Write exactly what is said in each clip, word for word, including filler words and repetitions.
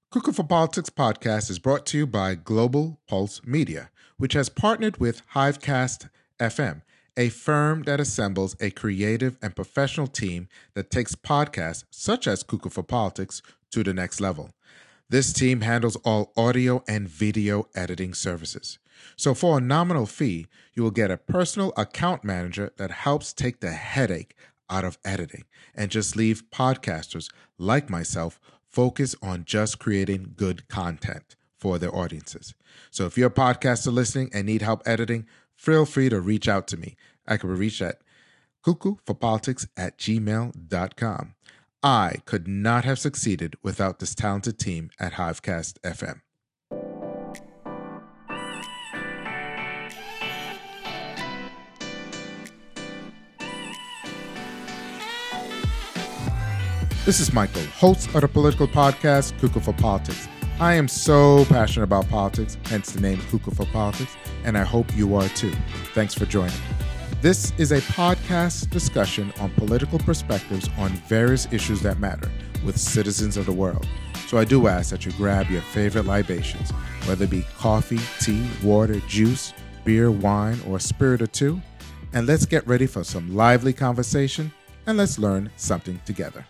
Cuckoo for Politics podcast is brought to you by Global Pulse Media, which has partnered with Hivecast F M, a firm that assembles a creative and professional team that takes podcasts such as Cuckoo for Politics to the next level. This team handles all audio and video editing services. So for a nominal fee, you will get a personal account manager that helps take the headache out of editing and just leave podcasters like myself focus on just creating good content for their audiences. So if you're a podcaster listening and need help editing, feel free to reach out to me. I can be reached at cuckooforpolitics at gmail dot com. I could not have succeeded without this talented team at Hivecast F M. This is Michael, host of the political podcast, Cuckoo for Politics. I am so passionate about politics, hence the name Cuckoo for Politics, and I hope you are too. Thanks for joining. This is a podcast discussion on political perspectives on various issues that matter with citizens of the world. So I do ask that you grab your favorite libations, whether it be coffee, tea, water, juice, beer, wine, or a spirit or two, and let's get ready for some lively conversation and let's learn something together.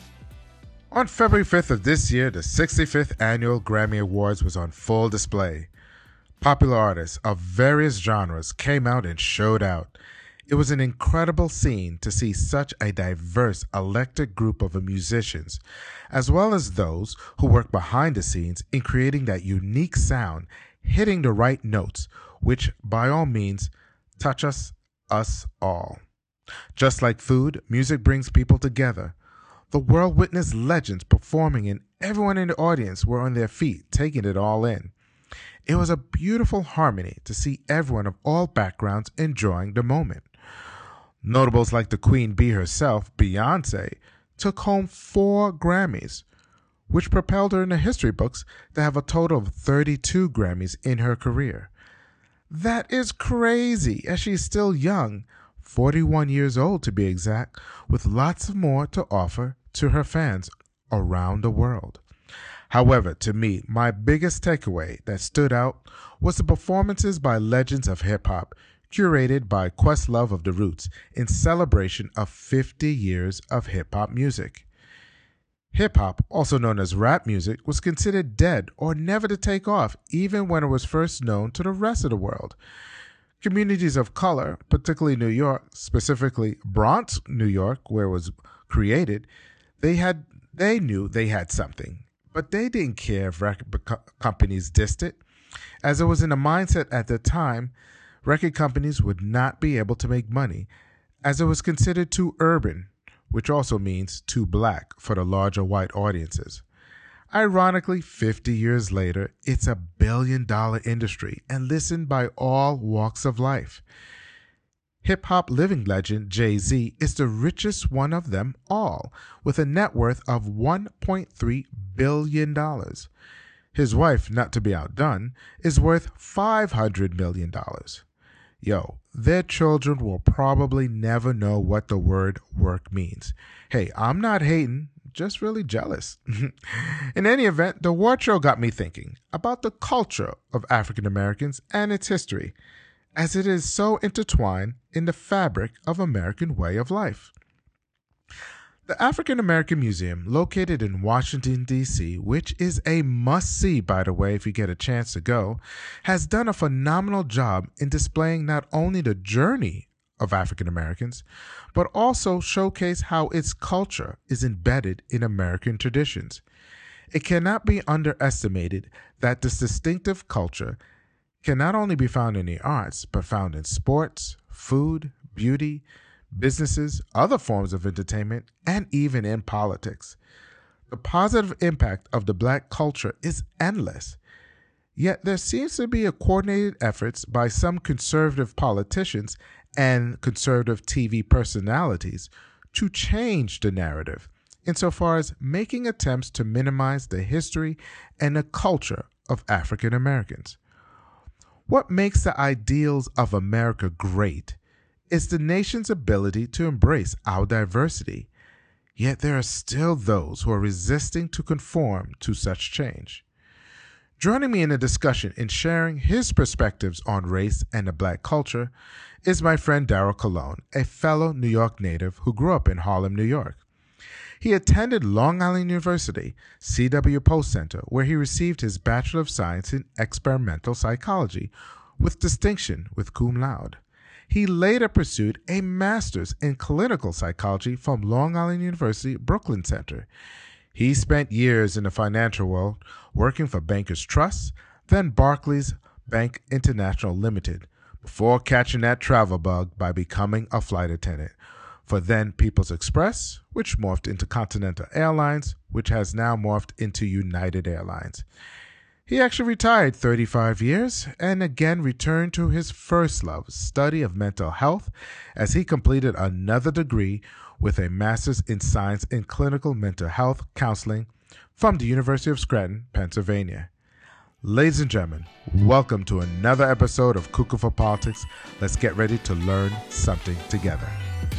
On February fifth of this year, the sixty-fifth Annual Grammy Awards was on full display. Popular artists of various genres came out and showed out. It was an incredible scene to see such a diverse, eclectic group of musicians, as well as those who work behind the scenes in creating that unique sound, hitting the right notes, which by all means touch us, us all. Just like food, music brings people together. The world witnessed legends performing and everyone in the audience were on their feet, taking it all in. It was a beautiful harmony to see everyone of all backgrounds enjoying the moment. Notables like the Queen Bee herself, Beyonce, took home four Grammys, which propelled her in the history books to have a total of thirty-two Grammys in her career. That is crazy, as she's still young, forty-one years old to be exact, with lots more to offer to her fans around the world. However, to me, my biggest takeaway that stood out was the performances by legends of hip-hop, curated by Questlove of The Roots in celebration of fifty years of hip-hop music. Hip-hop, also known as rap music, was considered dead or never to take off, even when it was first known to the rest of the world. Communities of color, particularly New York, specifically Bronx, New York, where it was created, they had they knew they had something, but they didn't care if record companies dissed it, as it was in the mindset at the time record companies would not be able to make money, as it was considered too urban, which also means too black for the larger white audiences. Ironically, fifty years later, it's a billion-dollar industry and listened by all walks of life. Hip-hop living legend Jay-Z is the richest one of them all, with a net worth of one point three billion dollars. His wife, not to be outdone, is worth five hundred million dollars. Yo, their children will probably never know what the word work means. Hey, I'm not hating, just really jealous. In any event, the award show got me thinking about the culture of African Americans and its history, as it is so intertwined in the fabric of American way of life. The African American Museum, located in Washington, D C, which is a must-see, by the way, if you get a chance to go, has done a phenomenal job in displaying not only the journey of African Americans, but also showcase how its culture is embedded in American traditions. It cannot be underestimated that this distinctive culture can not only be found in the arts, but found in sports, food, beauty, businesses, other forms of entertainment, and even in politics. The positive impact of the black culture is endless. Yet there seems to be a coordinated efforts by some conservative politicians and conservative T V personalities to change the narrative, insofar as making attempts to minimize the history and the culture of African Americans. What makes the ideals of America great is the nation's ability to embrace our diversity. Yet there are still those who are resisting to conform to such change. Joining me in the discussion and sharing his perspectives on race and the Black culture is my friend Daryl Colon, a fellow New York native who grew up in Harlem, New York. He attended Long Island University, C W Post Center, where he received his Bachelor of Science in Experimental Psychology with distinction with cum laude. He later pursued a master's in clinical psychology from Long Island University Brooklyn Center. He spent years in the financial world working for Bankers Trust, then Barclays Bank International Limited, before catching that travel bug by becoming a flight attendant for then People's Express, which morphed into Continental Airlines, which has now morphed into United Airlines. He actually retired thirty-five years and again returned to his first love, study of mental health, as he completed another degree with a master's in science in clinical mental health counseling from the University of Scranton, Pennsylvania. Ladies and gentlemen, welcome to another episode of Cuckoo for Politics. Let's get ready to learn something together.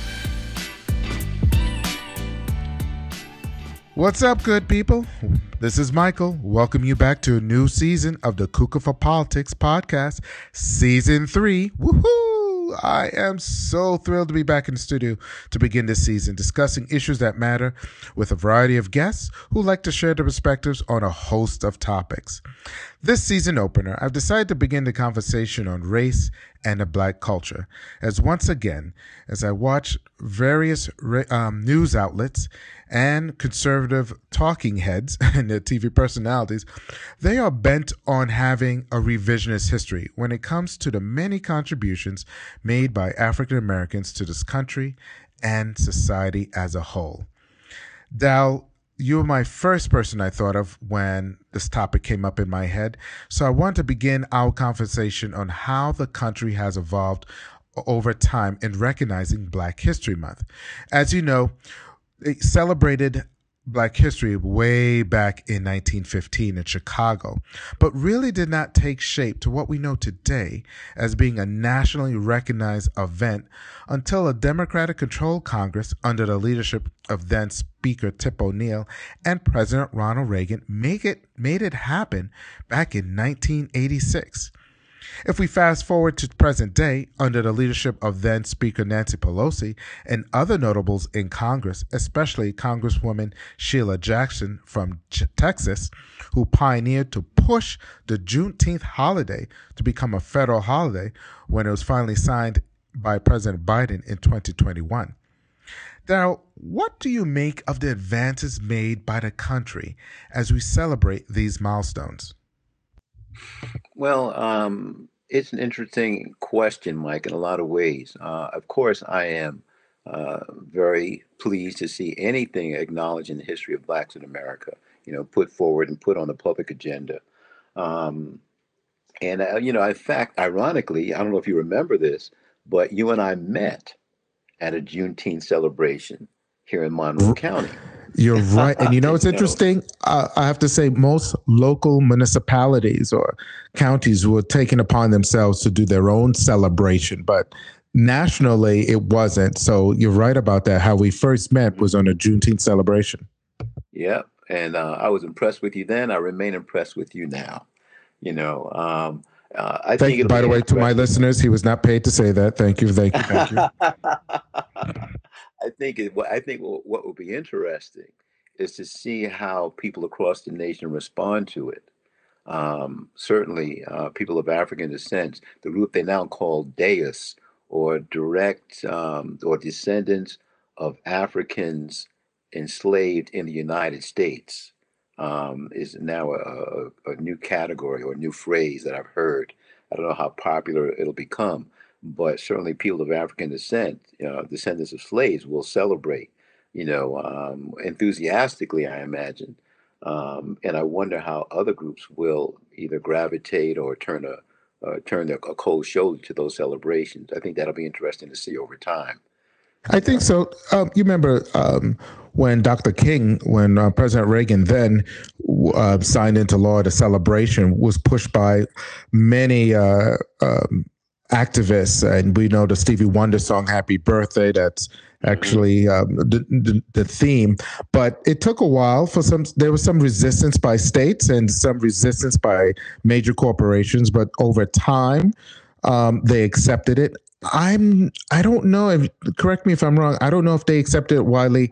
What's up, good people? This is Michael. Welcome you back to a new season of the Cuckoo for Politics podcast, season three. Woohoo! I am so thrilled to be back in the studio to begin this season, discussing issues that matter with a variety of guests who like to share their perspectives on a host of topics. This season opener, I've decided to begin the conversation on race and the Black culture, as once again, as I watch various um, news outlets and conservative talking heads and their T V personalities, they are bent on having a revisionist history when it comes to the many contributions made by African Americans to this country and society as a whole. Dal, you were my first person I thought of when this topic came up in my head, so I want to begin our conversation on how the country has evolved over time in recognizing Black History Month. As you know, it celebrated Black history way back in nineteen fifteen in Chicago, but really did not take shape to what we know today as being a nationally recognized event until a Democratic-controlled Congress under the leadership of then Speaker Tip O'Neill and President Ronald Reagan make it, made it happen back in nineteen eighty-six. If we fast forward to present day, under the leadership of then Speaker Nancy Pelosi and other notables in Congress, especially Congresswoman Sheila Jackson from Texas, who pioneered to push the Juneteenth holiday to become a federal holiday when it was finally signed by President Biden in twenty twenty-one. Now, what do you make of the advances made by the country as we celebrate these milestones? Well, um, it's an interesting question, Mike, in a lot of ways. Uh, of course, I am uh, very pleased to see anything acknowledging the history of Blacks in America, you know, put forward and put on the public agenda. Um, and, uh, you know, in fact, ironically, I don't know if you remember this, but you and I met at a Juneteenth celebration here in Monroe County. You're right. And you know what's interesting? Uh, I have to say most local municipalities or counties were taking upon themselves to do their own celebration, but nationally it wasn't. So you're right about that. How we first met was on a Juneteenth celebration. Yeah. And uh, I was impressed with you then. I remain impressed with you now. You know, um, uh, I thank, think. By the way, to my listeners, he was not paid to say that. Thank you. Thank you. Thank you. I think it, I think what would be interesting is to see how people across the nation respond to it. Um, certainly, uh, people of African descent, the group they now call Deus, or direct um, or descendants of Africans enslaved in the United States, um, is now a, a, a new category or a new phrase that I've heard. I don't know how popular it'll become, but certainly people of African descent, uh, descendants of slaves, will celebrate, you know, um, enthusiastically, I imagine. Um, and I wonder how other groups will either gravitate or turn a uh, turn their, a cold shoulder to those celebrations. I think that'll be interesting to see over time. I think so. Um, you remember um, when Doctor King, when uh, President Reagan then uh, signed into law the celebration was pushed by many uh, um, activists, and we know the Stevie Wonder song "Happy Birthday." That's Mm-hmm. actually um, the, the the theme. But it took a while for some. There was some resistance by states and some resistance by major corporations. But over time, um, they accepted it. I'm. I don't know if. Correct me if I'm wrong. I don't know if they accepted it widely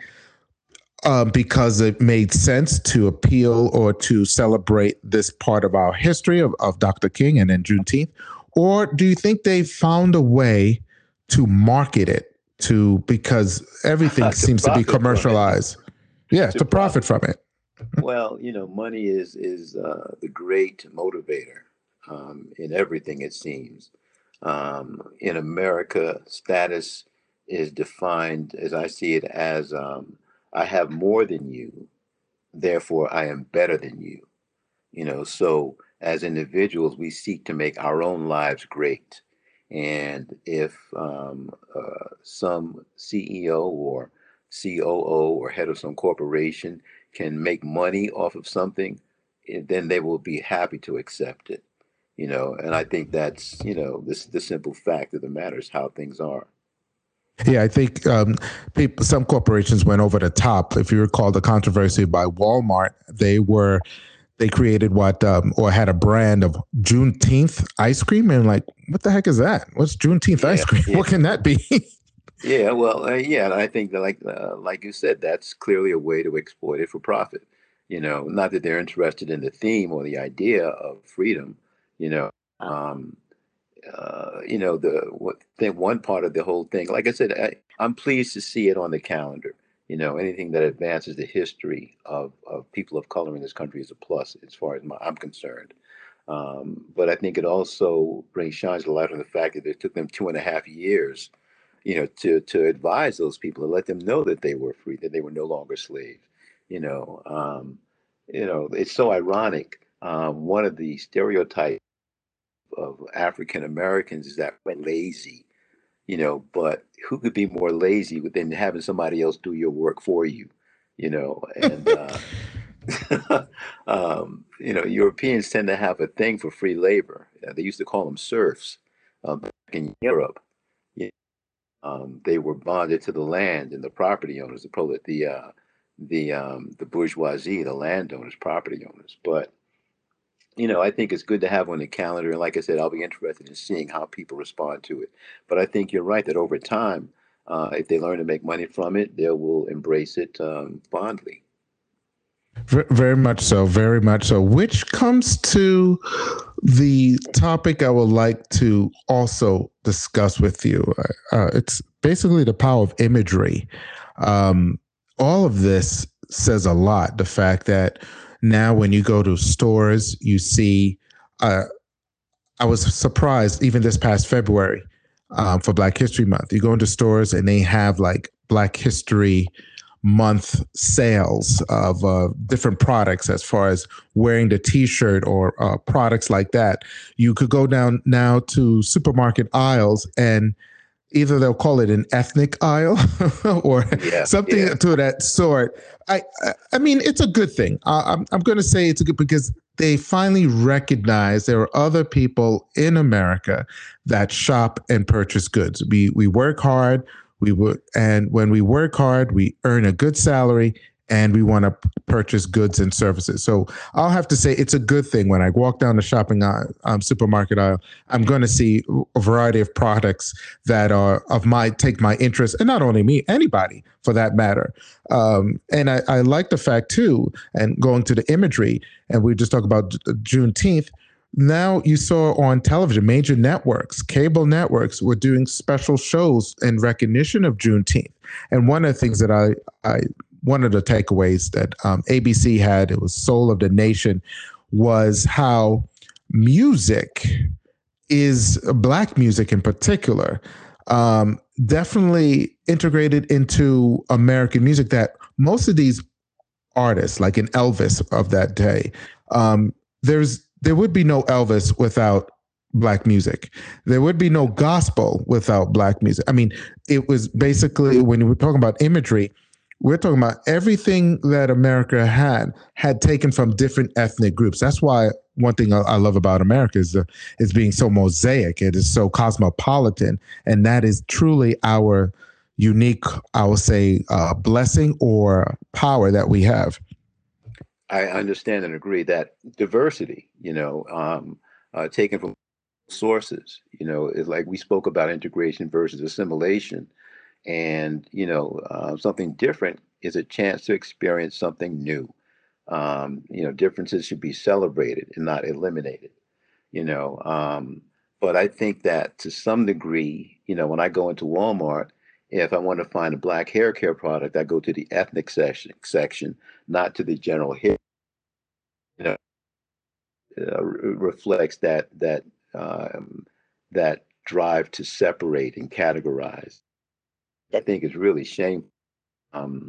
um, because it made sense to appeal or to celebrate this part of our history of, of Doctor King and then Juneteenth? Or do you think they found a way to market it to because everything To seems to be profit from it. commercialized? Yeah, To to profit profit from from it. it. Well, you know, money is is uh, the great motivator um, in everything, it seems. Um, in America, status is defined, as I see it, as um, I have more than you, therefore I am better than you. You know, so as individuals, we seek to make our own lives great. And if um, uh, some C E O or C O O or head of some corporation can make money off of something, eh, then they will be happy to accept it. You know, and I think that's, you know, this the simple fact of the matter is how things are. Yeah, I think um, people, some corporations went over the top. If you recall the controversy by Walmart, they were they created what um, or had a brand of Juneteenth ice cream, and like, what the heck is that? What's Juneteenth ice Yeah, cream? yeah. What can that be? Yeah, well, uh, yeah, and I think that like uh, like you said, that's clearly a way to exploit it for profit. You know, not that they're interested in the theme or the idea of freedom. You know, um, uh, you know the what thing one part of the whole thing. Like I said, I, I'm pleased to see it on the calendar. You know, anything that advances the history of of people of color in this country is a plus, as far as my, I'm concerned. Um, but I think it also brings shines a light on the fact that it took them two and a half years, you know, to to advise those people and let them know that they were free, that they were no longer slaves. You know, um, you know, it's so ironic. Um, one of the stereotypes of African Americans is that we're lazy. You know, but who could be more lazy than having somebody else do your work for you? You know, and uh, um, you know, Europeans tend to have a thing for free labor. Uh, they used to call them serfs uh, back in Europe. Yeah. Um, they were bonded to the land and the property owners, the prolet, the uh, the um, the bourgeoisie, the landowners, property owners. But you know, I think it's good to have on the calendar. And like I said, I'll be interested in seeing how people respond to it. But I think you're right that over time, uh, if they learn to make money from it, they will embrace it um, fondly. Very much so, very much so. Which comes to the topic I would like to also discuss with you. Uh, it's basically the power of imagery. Um, all of this says a lot. The fact that now, when you go to stores, you see. Uh, I was surprised even this past February um, for Black History Month. You go into stores and they have like Black History Month sales of uh, different products as far as wearing the T-shirt or uh, products like that. You could go down now to supermarket aisles and either they'll call it an ethnic aisle or Yeah, something yeah. to that sort. I, I, I mean, it's a good thing. Uh, I'm, I'm going to say it's a good because they finally recognize there are other people in America that shop and purchase goods. We we work hard. We would, and when we work hard, we earn a good salary, and we want to purchase goods and services. So I'll have to say it's a good thing when I walk down the shopping aisle, um, supermarket aisle. I'm going to see a variety of products that are of my take my interest, and not only me, anybody for that matter. Um, and I, I like the fact too, and going to the imagery, and we just talk about Juneteenth. Now you saw on television, major networks, cable networks were doing special shows in recognition of Juneteenth. And one of the things that I, I one of the takeaways that um, A B C had, it was Soul of the Nation, was how music is Black music in particular, um, definitely integrated into American music that most of these artists, like an Elvis of that day, um, there's there would be no Elvis without Black music. There would be no gospel without Black music. I mean, it was basically when we're talking about imagery, we're talking about everything that America had had taken from different ethnic groups. That's why one thing I, I love about America is, uh, is being so mosaic. It is so cosmopolitan. And that is truly our unique, I will say, uh, blessing or power that we have. I understand and agree that diversity, you know, um, uh, taken from sources, you know, is like we spoke about integration versus assimilation. And, you know, uh, something different is a chance to experience something new. Um, you know, differences should be celebrated and not eliminated, you know. Um, but I think that to some degree, you know, when I go into Walmart, if I want to find a black hair care product, I go to the ethnic section, section, not to the general hair. You know, uh, re- reflects that that um, that drive to separate and categorize. I think is really shameful. Um,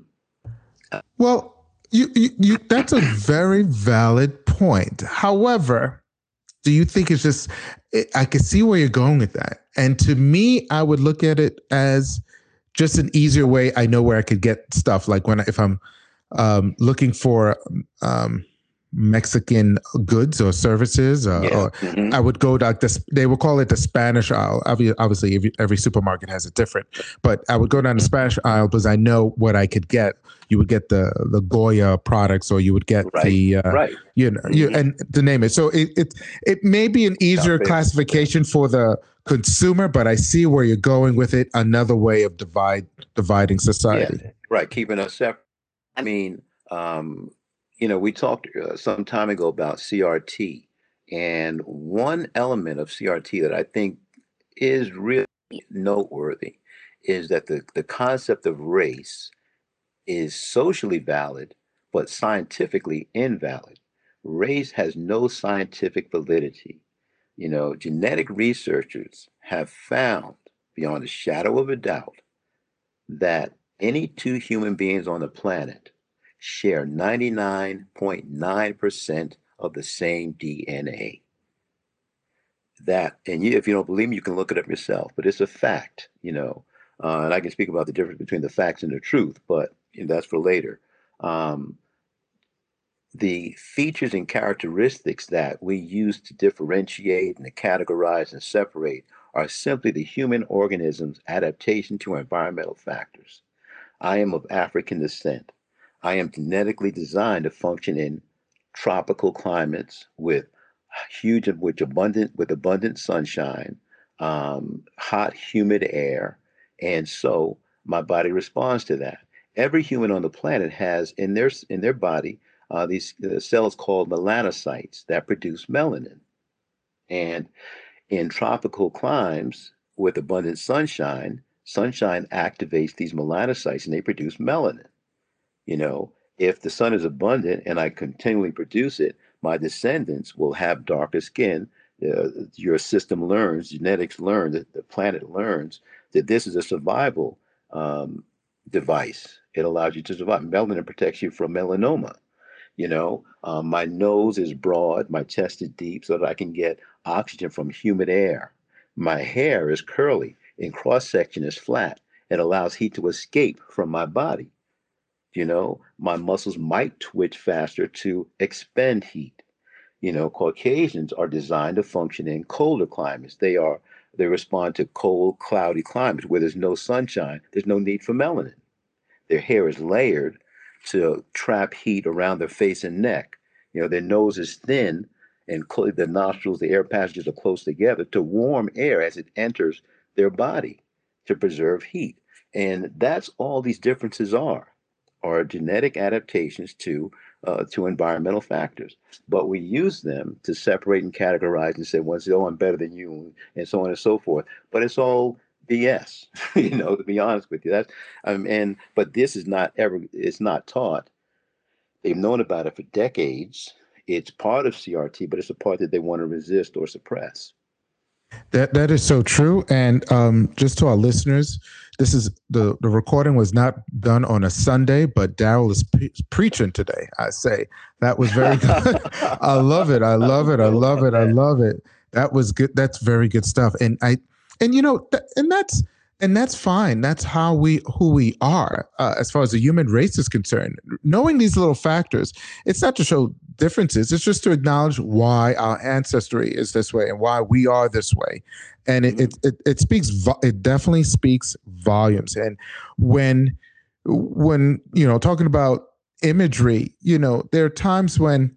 Well, you, you, you that's a very valid point. However, do you think it's just, I can see where you're going with that. And to me, I would look at it as just an easier way. I know where I could get stuff like when, if I'm um, looking for um, Mexican goods or services, uh, yeah. or Hmm. I would go to like this, they would call it the Spanish aisle. Obviously, every, every supermarket has it different, but I would go down the Spanish aisle because I know what I could get. You would get the the Goya products, or you would get Right. the uh, Right. you know, you, Hmm. and to name it. So it, it it may be an easier classification for the consumer, but I see where you're going with it. Another way of divide dividing Yeah. society. Right. Keeping us separate. I mean, um, you know, we talked uh, some time ago about C R T, and one element of C R T that I think is really noteworthy is that the, the concept of race is socially valid, but scientifically invalid. Race has no scientific validity. You know, genetic researchers have found beyond a shadow of a doubt that any two human beings on the planet share ninety-nine point nine percent of the same D N A. That, and you, if you don't believe me, you can look it up yourself, but it's a fact, you know. Uh, and I can speak about the difference between the facts and the truth, but you know, that's for later. Um, the features and characteristics that we use to differentiate and to categorize and separate are simply the human organism's adaptation to environmental factors. I am of African descent. I am genetically designed to function in tropical climates with huge, with abundant, with abundant sunshine, um, hot, humid air, and so my body responds to that. Every human on the planet has in their in their body uh, these uh, cells called melanocytes that produce melanin, and in tropical climes with abundant sunshine, sunshine activates these melanocytes and they produce melanin. You know, if the sun is abundant and I continually produce it, my descendants will have darker skin. Uh, your system learns, genetics learn, that the planet learns that this is a survival um, device. It allows you to survive. Melanin protects you from melanoma. You know, um, my nose is broad, my chest is deep so that I can get oxygen from humid air. My hair is curly and cross section is flat. It allows heat to escape from my body. You know, my muscles might twitch faster to expend heat. You know, Caucasians are designed to function in colder climates. They are they respond to cold, cloudy climates where there's no sunshine. There's no need for melanin. Their hair is layered to trap heat around their face and neck. You know, their nose is thin and cl- the nostrils, the air passages are close together to warm air as it enters their body to preserve heat. And that's all these differences are, are genetic adaptations to uh, to environmental factors. But we use them to separate and categorize and say, well, oh, I'm better than you, and so on and so forth. But it's all B S, you know, to be honest with you. That's um, and but this is not ever it's not taught. They've known about it for decades. It's part of C R T, but it's a part that they want to resist or suppress. That that is so true. And um, just to our listeners, this is the the recording was not done on a Sunday, but Daryl is pre- preaching today. I say that was very good. I love it. I love it. I love it. I love it. That was good. That's very good stuff. And I and you know th- and that's and that's fine. That's how we who we are uh, as far as the human race is concerned. Knowing these little factors, it's not to show differences. It's just to acknowledge why our ancestry is this way and why we are this way. And it, Mhm. it, it, it speaks, it definitely speaks volumes. And when, when, you know, talking about imagery, you know, there are times when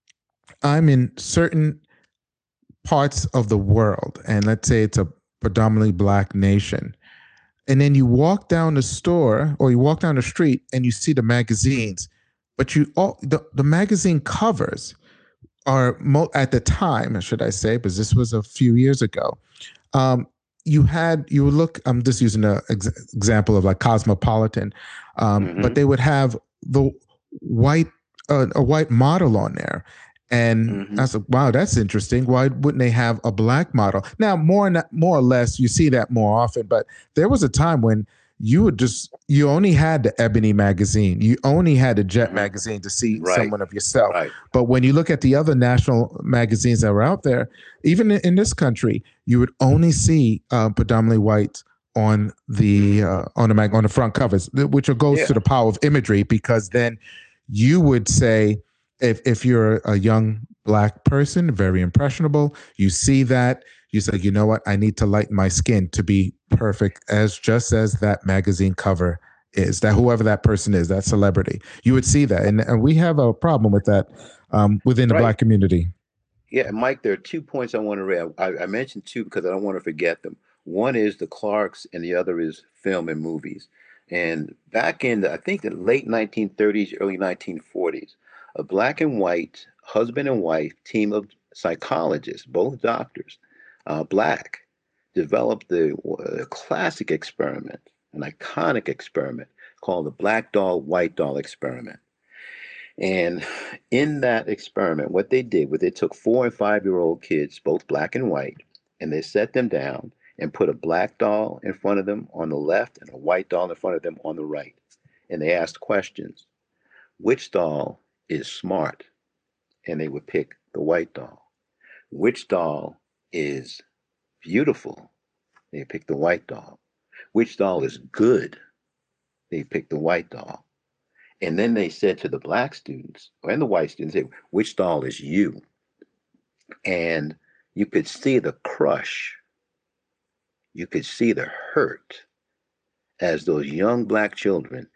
I'm in certain parts of the world, and let's say it's a predominantly black nation, and then you walk down the store or you walk down the street and you see the magazines, but you all the, the magazine covers are mo- at the time, should I say, because this was a few years ago. Um, you had you would look. I'm just using an ex- example of like Cosmopolitan, um, but Mhm. they would have the white uh, a white model on there. And I Mhm. was like, wow, that's interesting. Why wouldn't they have a black model? Now, more more or less, you see that more often. But there was a time when you would just you only had the Ebony magazine, you only had the Jet Mhm. magazine to see Right. someone of yourself. Right. But when you look at the other national magazines that were out there, even in, in this country, you would only see uh, predominantly white on the Mhm. uh, on the mag- on the front covers, which goes to Yeah. the power of imagery. Because then you would say, if if you're a young black person, very impressionable, you see that, you say, you know what, I need to lighten my skin to be perfect, as just as that magazine cover is, that whoever that person is, that celebrity, you would see that, and, and we have a problem with that um, within the Right. black community. Yeah, Mike, there are two points I want to raise. I, I mentioned two because I don't want to forget them. One is the Clarks, and the other is film and movies. And back in, the, I think, the late nineteen thirties, early nineteen forties, a black and white husband and wife team of psychologists, both doctors, uh, black, developed the uh, classic experiment, an iconic experiment called the black doll, white doll experiment. And in that experiment, what they did was they took four and five year old kids, both black and white, and they set them down and put a black doll in front of them on the left and a white doll in front of them on the right. And they asked questions. Which doll is smart? And they would pick the white doll. Which doll is beautiful? They pick the white doll. Which doll is good? They pick the white doll. And then they said to the black students and the white students, hey, which doll is you? And you could see the crush, you could see the hurt as those young black children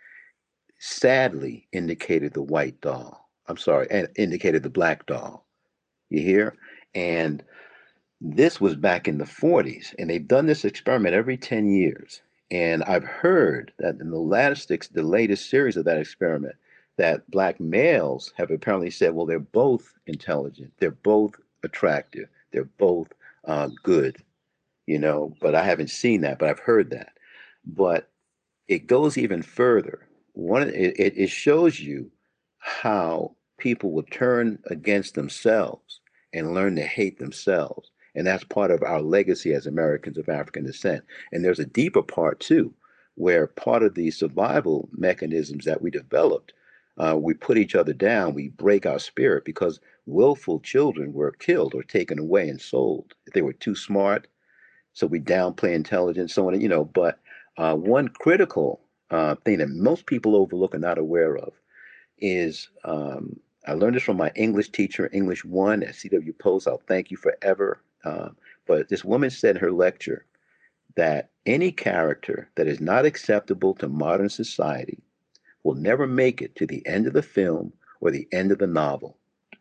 sadly indicated the white doll. I'm sorry, and indicated the black doll. You hear? And this was back in the forties, and they've done this experiment every ten years. And I've heard that in the latest, the latest series of that experiment, that black males have apparently said, well, they're both intelligent, they're both attractive, they're both uh, good, you know, but I haven't seen that, but I've heard that. But it goes even further. One, it, it shows you how people will turn against themselves and learn to hate themselves. And that's part of our legacy as Americans of African descent. And there's a deeper part too, where part of the survival mechanisms that we developed, uh, we put each other down, we break our spirit because willful children were killed or taken away and sold. If they were too smart, so we downplay intelligence, so on, you know. But uh, one critical uh, thing that most people overlook and not aware of is um, I learned this from my English teacher, English one at C W Post. I'll thank you forever. Uh, but this woman said in her lecture that any character that is not acceptable to modern society will never make it to the end of the film or the end of the novel.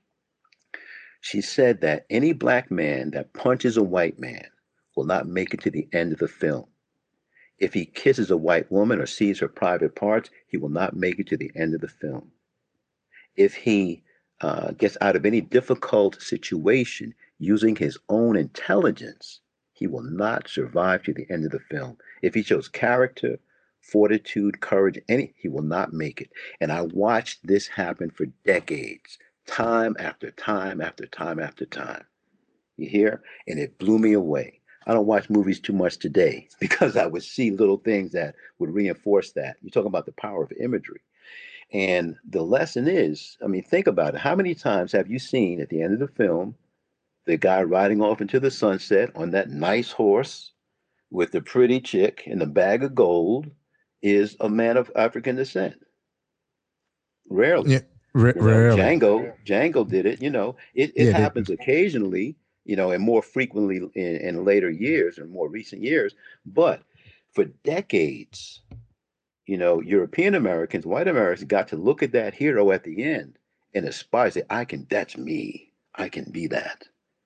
She said that any black man that punches a white man will not make it to the end of the film. If he kisses a white woman or sees her private parts, he will not make it to the end of the film. If he uh, gets out of any difficult situation using his own intelligence, he will not survive to the end of the film. If he shows character, fortitude, courage, any, he will not make it. And I watched this happen for decades, time after time after time after time. You hear? And it blew me away. I don't watch movies too much today because I would see little things that would reinforce that. You're talking about the power of imagery. And the lesson is, I mean, think about it. How many times have you seen at the end of the film the guy riding off into the sunset on that nice horse with the pretty chick and the bag of gold is a man of African descent? Yeah, Rarely. R- You know, rarely. Django, Django did it. You know, it, it Yeah, they, happens occasionally, you know, and more frequently in, in later years or more recent years. But for decades, you know, European Americans, white Americans got to look at that hero at the end and aspire, say, I can, that's me. I can be that.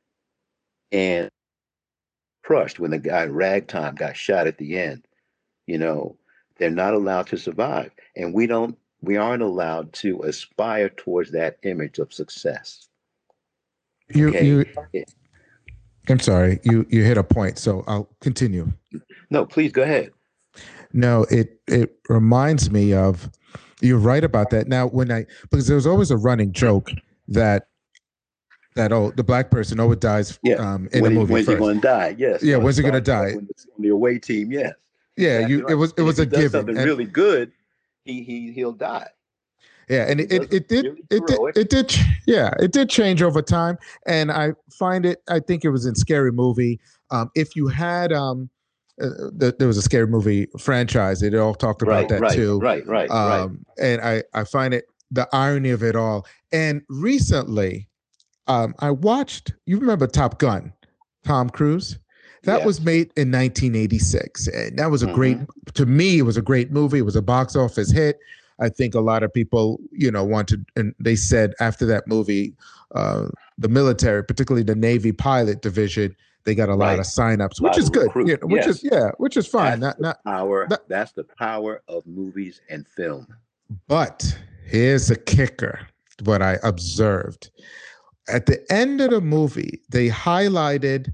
And crushed when the guy Ragtime got shot at the end. You know, they're not allowed to survive. And we don't, we aren't allowed to aspire towards that image of success. you Okay. you. I'm sorry. You you hit a point, so I'll continue. No, please go ahead. No, it it reminds me of. You're right about that. Now, when I because there was always a running joke that that oh the black person always dies Yeah. um, in the When he, movie when's he first. going to die? Yes. Yeah, On when's he gonna Star Trek, die? when it's on the away team, yes. Yeah, Exactly you it right. was it And if was he a does given, something and really good, he he he'll die. yeah, And if and he it, it does it something did really it did heroic, it did yeah it did change over time, and I find it. I think it was in Scary Movie. Um, if you had um, uh, the, there was a Scary Movie franchise. It all talked about right, that right, too, right, right, right. um, and I I find it the irony of it all. And recently, um, I watched. You remember Top Gun, Tom Cruise? That was Yes. made in nineteen eighty-six, and that was a great. Mm-hmm. To me, it was a great movie. It was a box office hit. I think a lot of people, you know, wanted, and they said after that movie, uh, the military, particularly the Navy pilot division, they got a lot Right. of signups, A which lot is of good. recruit. You know, which is Yes. yeah, which is fine. That's Not the not power. that, That's the power of movies and film. but here's a kicker. What I observed at the end of the movie, they highlighted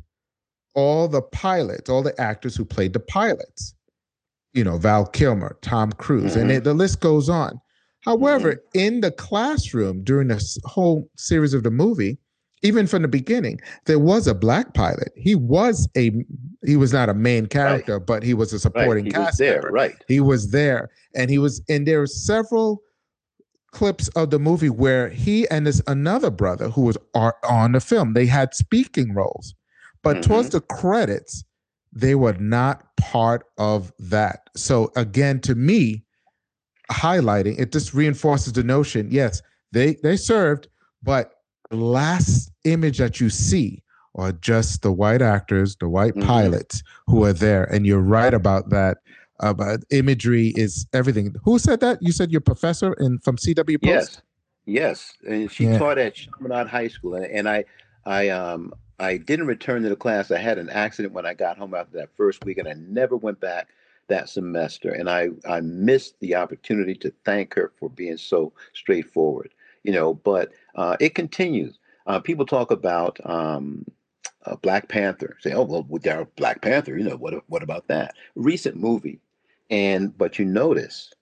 all the pilots, all the actors who played the pilots. You know, Val Kilmer, Tom Cruise, and it, Mm-hmm. the list goes on. Mm-hmm. However, in the classroom during the whole series of the movie, even from the beginning, there was a black pilot. He was a he was not a main Right. character, but he was a Right. supporting He was cast there. member. Right. He was there, and he was, and there were several clips of the movie where he and his another brother who was are on the film. They had speaking roles, but towards Mm-hmm. the credits, they were not part of that. So again, to me, highlighting it just reinforces the notion. Yes, they they served, but the last image that you see are just the white actors, the white Mm-hmm. pilots who are there. And you're right about that. About imagery is everything. Who said that? You said your professor in from C W Post? Yes. Yes. And she Yeah. taught at Chaminade High School. And, and I I um I didn't return to the class. I had an accident when I got home after that first week, and I never went back that semester. And I, I missed the opportunity to thank her for being so straightforward, you know, but uh, it continues. Uh, people talk about um, uh, Black Panther, say, oh, well, with our Black Panther, you know, what, what about that? Recent movie. And, but you notice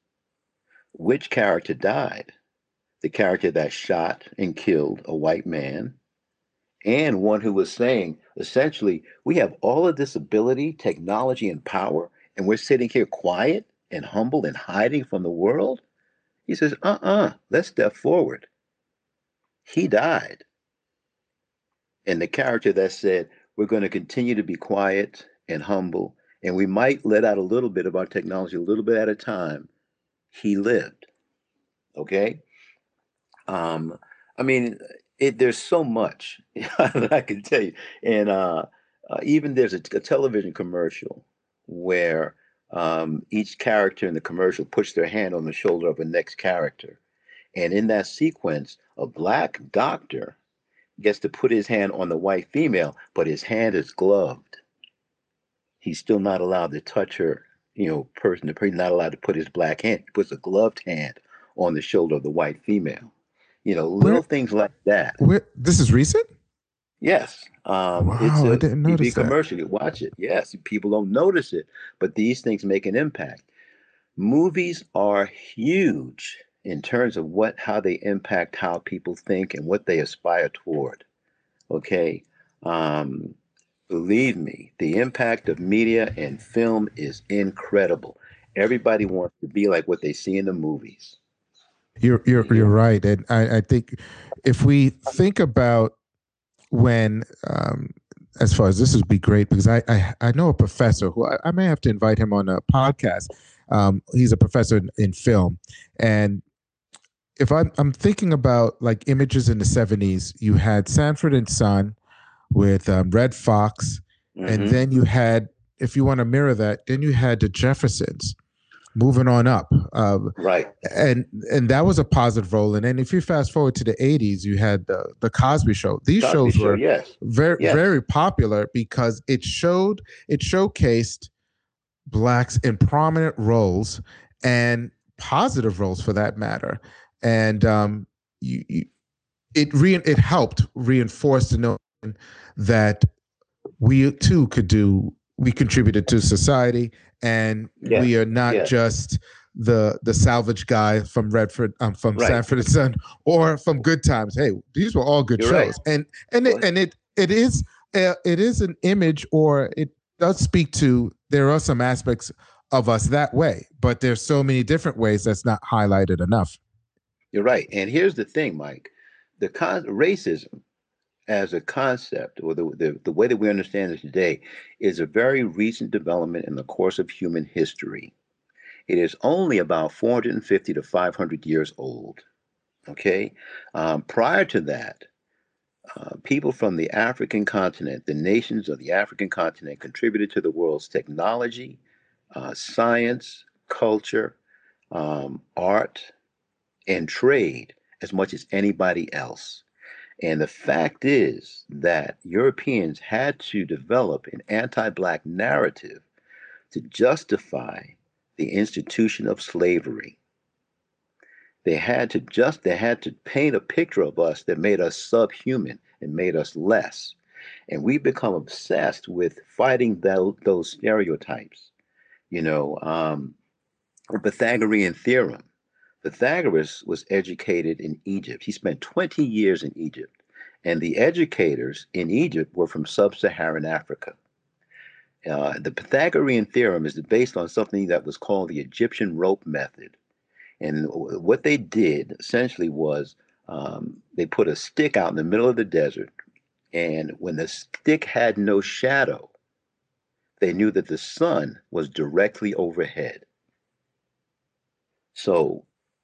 which character died? The character that shot and killed a white man, and one who was saying, essentially, we have all of this ability, technology, and power, and we're sitting here quiet and humble and hiding from the world. He says, uh uh-uh, uh, let's step forward. He died. And the character that said, we're going to continue to be quiet and humble, and we might let out a little bit of our technology a little bit at a time, he lived. Okay? Um, I mean, it, there's so much that I can tell you, and uh, uh, even there's a, a television commercial where um, each character in the commercial puts their hand on the shoulder of the next character, and in that sequence, a black doctor gets to put his hand on the white female, but his hand is gloved. He's still not allowed to touch her, you know, person. The person not allowed to put his black hand. He puts a gloved hand on the shoulder of the white female. You know, little Where things like that. where this is recent? Yes, um, it's Wow, I a didn't T V notice that. commercial. You watch it. Yes, people don't notice it, but these things make an impact. Movies are huge in terms of what how they impact how people think and what they aspire toward. Okay, um, believe me, the impact of media and film is incredible. Everybody wants to be like what they see in the movies. You're you're You you're hear? right, and I, I think if we think about when um, as far as this would be great because I, I I know a professor who I, I may have to invite him on a podcast. Um, he's a professor in, in film, and if I'm I'm thinking about like images in the seventies, you had Sanford and Son with um, Red Fox, and Mm-hmm. then you had, if you want to mirror that, then you had the Jeffersons moving on up, um, Right. and and that was a positive role. And then if you fast forward to the eighties, you had the the Cosby Show. These Cosby shows Show. were Yes. very Yes. very popular because it showed it showcased blacks in prominent roles and positive roles for that matter, and um, you, you, it re- it helped reinforce the notion that we too could do we contributed to society, and Yes. we are not Yes. just the the salvage guy from Redford, um, from Right. Sanford and Son, or from Good Times. Hey, these were all good You're right. shows, and and Go it, ahead. and it it is uh, it is an image, or it does speak to, there are some aspects of us that way, but there's so many different ways that's not highlighted enough. You're right. And here's the thing, Mike. The con- racism as a concept, or the, the, the way that we understand it today, is a very recent development in the course of human history. It is only about four hundred fifty to five hundred years old. Okay. Um, prior to that, uh, people from the African continent, the nations of the African continent, contributed to the world's technology, uh, science, culture, um, art, and trade as much as anybody else. And the fact is that Europeans had to develop an anti Black narrative to justify the institution of slavery. They had to just they had to paint a picture of us that made us subhuman and made us less. And we've become obsessed with fighting tho- those stereotypes. You know, um, the Pythagorean theorem. Pythagoras was educated in Egypt. He spent twenty years in Egypt. And the educators in Egypt were from sub Saharan Africa. Uh, the Pythagorean theorem is based on something that was called the Egyptian rope method. And what they did essentially was um, they put a stick out in the middle of the desert. And when the stick had no shadow, they knew that the sun was directly overhead. So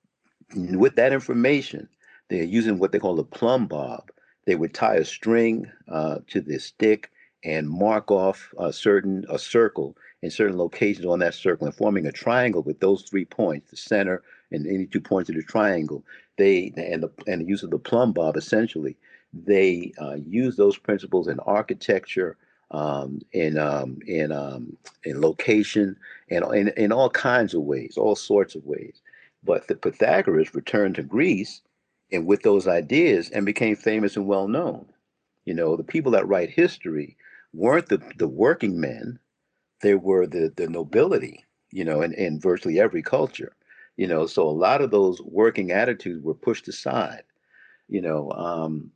with that information, they're using what they call a plumb bob. They would tie a string uh, to the stick and mark off a certain a circle in certain locations on that circle, and forming a triangle with those three points, the center and any two points of the triangle. They and the and the use of the plumb bob essentially, they uh, use those principles in architecture, um, in um, in um, in location, and in, in all kinds of ways, all sorts of ways. But the Pythagoras returned to Greece and with those ideas and became famous and well known. You know, the people that write history weren't the, the working men, they were the, the nobility, you know, in, in virtually every culture. You know, so a lot of those working attitudes were pushed aside, you know, um,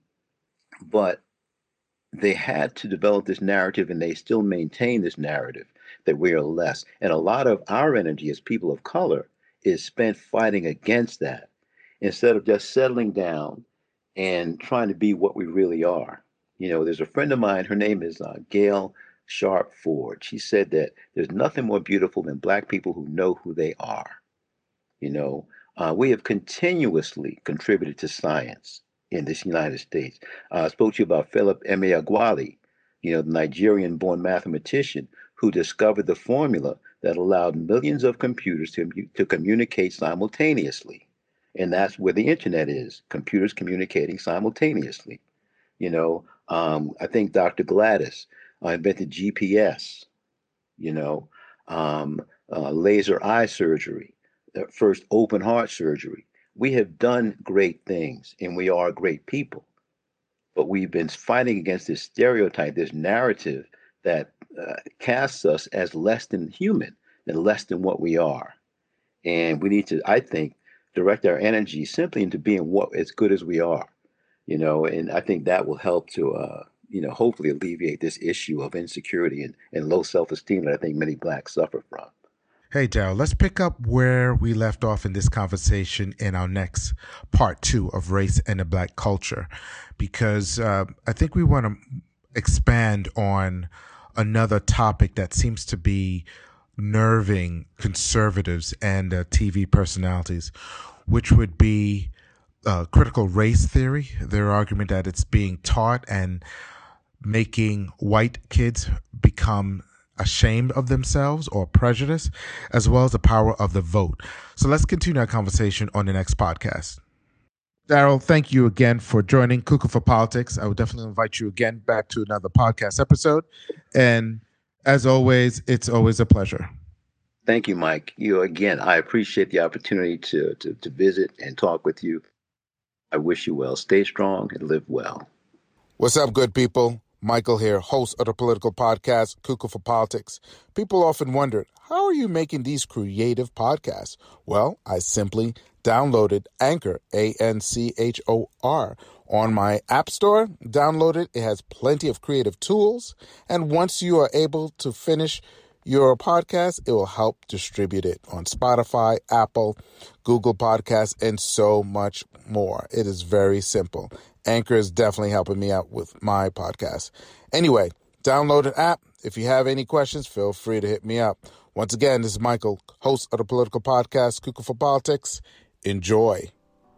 but they had to develop this narrative and they still maintain this narrative that we are less. And a lot of our energy as people of color is spent fighting against that instead of just settling down and trying to be what we really are. You know, there's a friend of mine, her name is uh, Gail Sharp Ford. She said that there's nothing more beautiful than Black people who know who they are. You know, uh, we have continuously contributed to science in this United States. Uh, I spoke to you about Philip Emeagwali, you know, the Nigerian-born mathematician who discovered the formula that allowed millions of computers to, to communicate simultaneously. And that's where the internet is, computers communicating simultaneously. You know, um, I think Doctor Gladys uh, invented G P S, you know, um, uh, laser eye surgery, the first open heart surgery. We have done great things and we are great people, but we've been fighting against this stereotype, this narrative that uh, casts us as less than human and less than what we are. And we need to, I think, direct our energy simply into being what as good as we are, you know, and I think that will help to, uh, you know, hopefully alleviate this issue of insecurity and, and low self-esteem that I think many blacks suffer from. Hey, Daryl, let's pick up where we left off in this conversation in our next part two of race and the black culture, because uh, I think we want to expand on another topic that seems to be nerving conservatives and uh, T V personalities, which would be uh, critical race theory, their argument that it's being taught and making white kids become ashamed of themselves or prejudiced, as well as the power of the vote. So let's continue our conversation on the next podcast. Daryl, thank you again for joining Cuckoo for Politics. I would definitely invite you again back to another podcast episode. And as always, it's always a pleasure. Thank you, Mike. You again, I appreciate the opportunity to, to, to visit and talk with you. I wish you well. Stay strong and live well. What's up, good people? Michael here, host of the political podcast, Cuckoo for Politics. People often wonder, how are you making these creative podcasts? Well, I simply downloaded Anchor, A N C H O R, on my app store. Download it. It has plenty of creative tools. And once you are able to finish your podcast, it will help distribute it on Spotify, Apple, Google Podcasts, and so much more. It is very simple. Anchor is definitely helping me out with my podcast. Anyway, download an app. If you have any questions, feel free to hit me up. Once again, this is Michael, host of the political podcast, Cuckoo for Politics. Enjoy.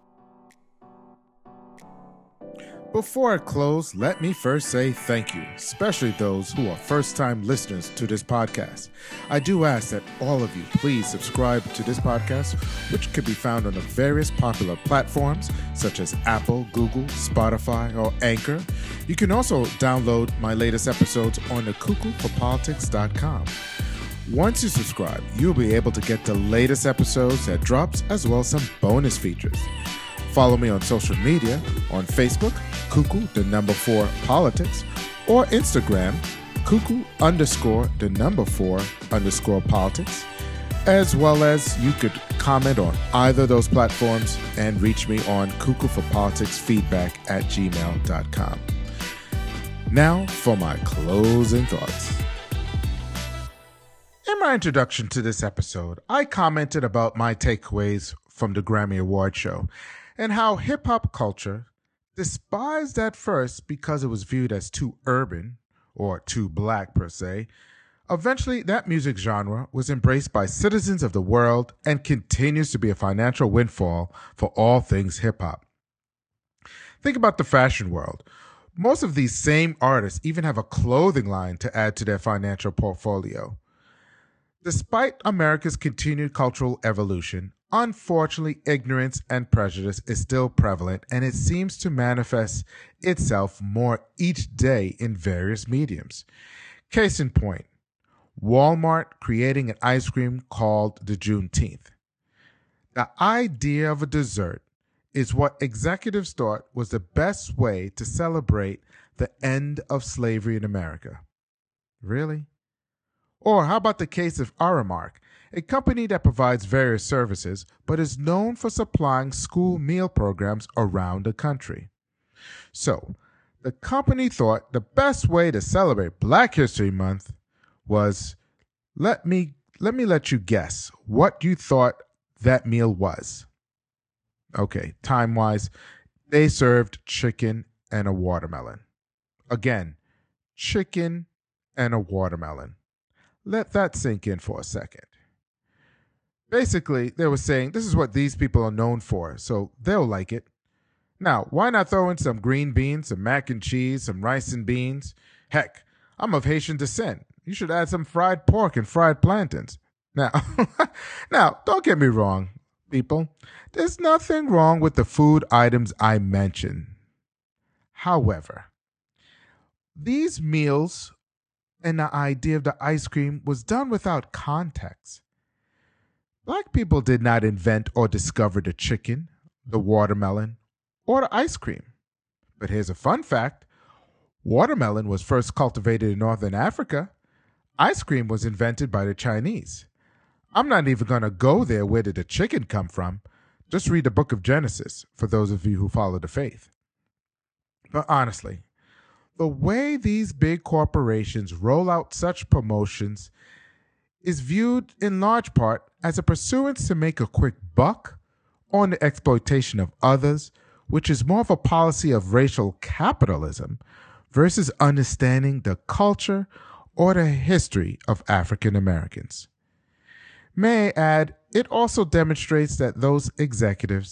Before I close, let me first say thank you, especially those who are first-time listeners to this podcast. I do ask that all of you please subscribe to this podcast, which can be found on the various popular platforms such as Apple, Google, Spotify, or Anchor. You can also download my latest episodes on the cuckoo for politics dot com. Once you subscribe, you'll be able to get the latest episodes that drops, as well as some bonus features. Follow me on social media, on Facebook, Cuckoo, the number four politics, or Instagram, Cuckoo underscore the number four underscore politics, as well as you could comment on either of those platforms and reach me on cuckoo for politics feedback at gmail dot com. Now for my closing thoughts. In my introduction to this episode, I commented about my takeaways from the Grammy Award show and how hip-hop culture, despised at first because it was viewed as too urban or too black per se, eventually that music genre was embraced by citizens of the world and continues to be a financial windfall for all things hip-hop. Think about the fashion world. Most of these same artists even have a clothing line to add to their financial portfolio. Despite America's continued cultural evolution, unfortunately, ignorance and prejudice is still prevalent, and it seems to manifest itself more each day in various mediums. Case in point, Walmart creating an ice cream called the Juneteenth. The idea of a dessert is what executives thought was the best way to celebrate the end of slavery in America. Really? Or how about the case of Aramark, a company that provides various services but is known for supplying school meal programs around the country? So, the company thought the best way to celebrate Black History Month was, let me let me let you guess what you thought that meal was. Okay, time-wise, they served chicken and a watermelon. Again, chicken and a watermelon. Let that sink in for a second. Basically, they were saying this is what these people are known for, so they'll like it. Now, why not throw in some green beans, some mac and cheese, some rice and beans? Heck, I'm of Haitian descent. You should add some fried pork and fried plantains. Now, now, don't get me wrong, people. There's nothing wrong with the food items I mentioned. However, these meals and the idea of the ice cream was done without context. Black people did not invent or discover the chicken, the watermelon, or the ice cream. But here's a fun fact. Watermelon was first cultivated in Northern Africa. Ice cream was invented by the Chinese. I'm not even going to go there. Where did the chicken come from? Just read the book of Genesis, for those of you who follow the faith. But honestly, the way these big corporations roll out such promotions is viewed in large part as a pursuance to make a quick buck on the exploitation of others, which is more of a policy of racial capitalism versus understanding the culture or the history of African Americans. May I add, it also demonstrates that those executives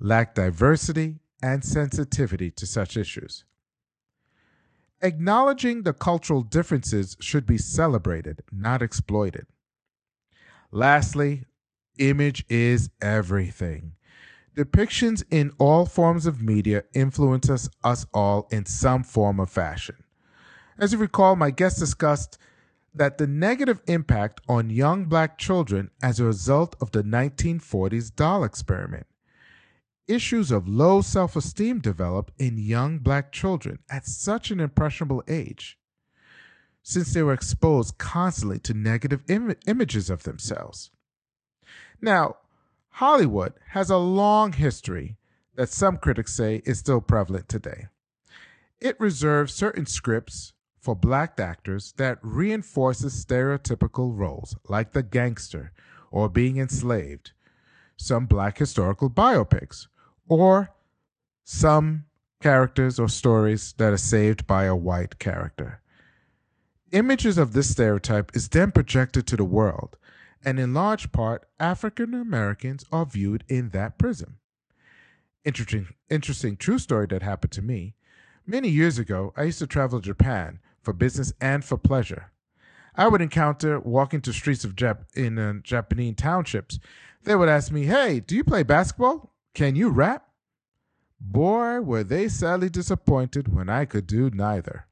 lack diversity and sensitivity to such issues. Acknowledging the cultural differences should be celebrated, not exploited. Lastly, image is everything. Depictions in all forms of media influence us, us all in some form or fashion. As you recall, my guest discussed that the negative impact on young black children as a result of the nineteen forties doll experiment. Issues of low self-esteem developed in young black children at such an impressionable age, since they were exposed constantly to negative Im- images of themselves. Now, Hollywood has a long history that some critics say is still prevalent today. It reserves certain scripts for black actors that reinforces stereotypical roles like the gangster or being enslaved, some black historical biopics, or some characters or stories that are saved by a white character. Images of this stereotype is then projected to the world, and in large part, African Americans are viewed in that prism. Interesting, interesting true story that happened to me. Many years ago, I used to travel to Japan for business and for pleasure. I would encounter walking to streets of Jap- in uh, Japanese townships. They would ask me, "Hey, do you play basketball? Can you rap?" Boy, were they sadly disappointed when I could do neither.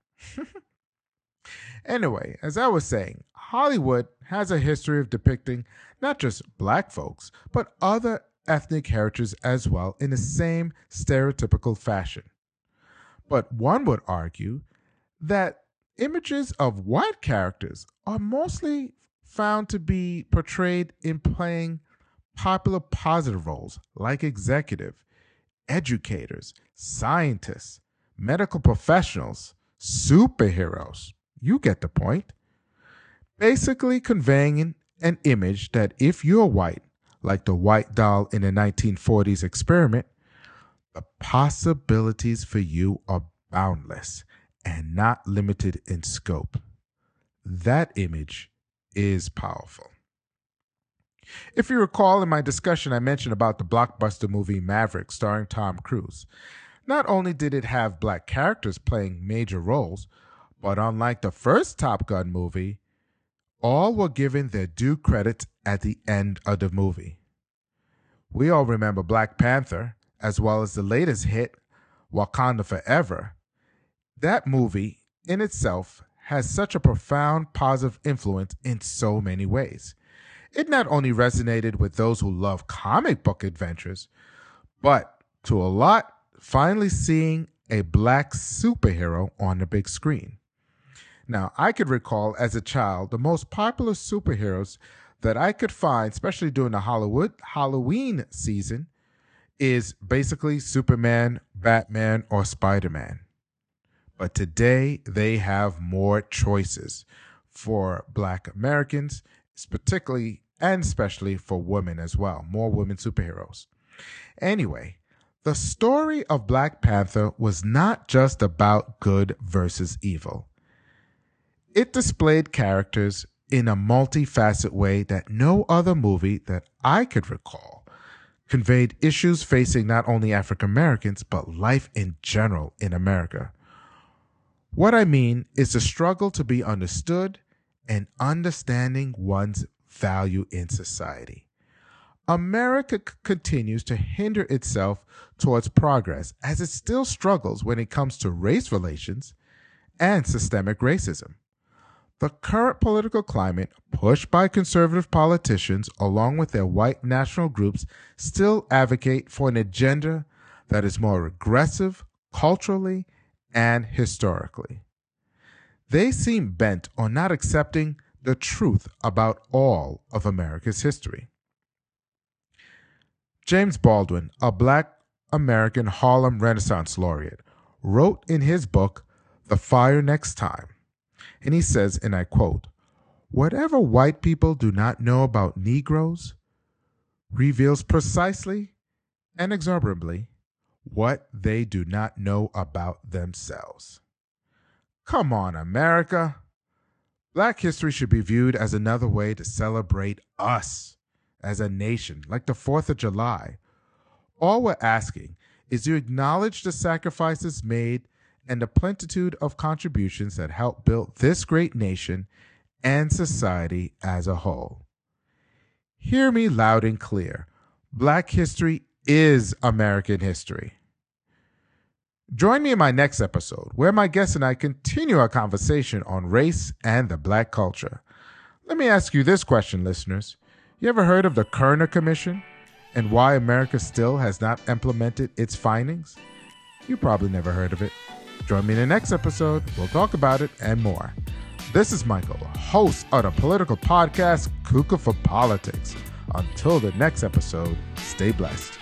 Anyway, as I was saying, Hollywood has a history of depicting not just black folks, but other ethnic heritages as well in the same stereotypical fashion. But one would argue that images of white characters are mostly found to be portrayed in playing popular positive roles like executive, educators, scientists, medical professionals, superheroes. You get the point. Basically conveying an image that if you're white, like the white doll in the nineteen forties experiment, the possibilities for you are boundless and not limited in scope. That image is powerful. If you recall in my discussion, I mentioned about the blockbuster movie Maverick starring Tom Cruise. Not only did it have black characters playing major roles, but unlike the first Top Gun movie, all were given their due credit at the end of the movie. We all remember Black Panther, as well as the latest hit, Wakanda Forever. That movie in itself has such a profound positive influence in so many ways. It not only resonated with those who love comic book adventures, but to a lot, finally seeing a black superhero on the big screen. Now, I could recall as a child the most popular superheroes that I could find, especially during the Hollywood Halloween season, is basically Superman, Batman, or Spider-Man. But today, they have more choices for Black Americans, particularly and especially for women as well, more women superheroes. Anyway, the story of Black Panther was not just about good versus evil. It displayed characters in a multifaceted way that no other movie that I could recall conveyed issues facing not only African Americans, but life in general in America. What I mean is the struggle to be understood and understanding one's value in society. America c- continues to hinder itself towards progress as it still struggles when it comes to race relations and systemic racism. The current political climate, pushed by conservative politicians along with their white national groups, still advocate for an agenda that is more regressive culturally and historically. They seem bent on not accepting the truth about all of America's history. James Baldwin, a Black American Harlem Renaissance laureate, wrote in his book, The Fire Next Time, and he says, and I quote, "Whatever white people do not know about Negroes reveals precisely and exorbitantly what they do not know about themselves." Come on, America. Black history should be viewed as another way to celebrate us as a nation, like the fourth of July, All we're asking is you acknowledge the sacrifices made and the plenitude of contributions that helped build this great nation and society as a whole. Hear me loud and clear. Black history is American history. Join me in my next episode, where my guest and I continue our conversation on race and the Black culture. Let me ask you this question, listeners. You ever heard of the Kerner Commission and why America still has not implemented its findings? You probably never heard of it. Join me in the next episode. We'll talk about it and more. This is Michael, host of the political podcast Kuka for Politics. Until the next episode, stay blessed.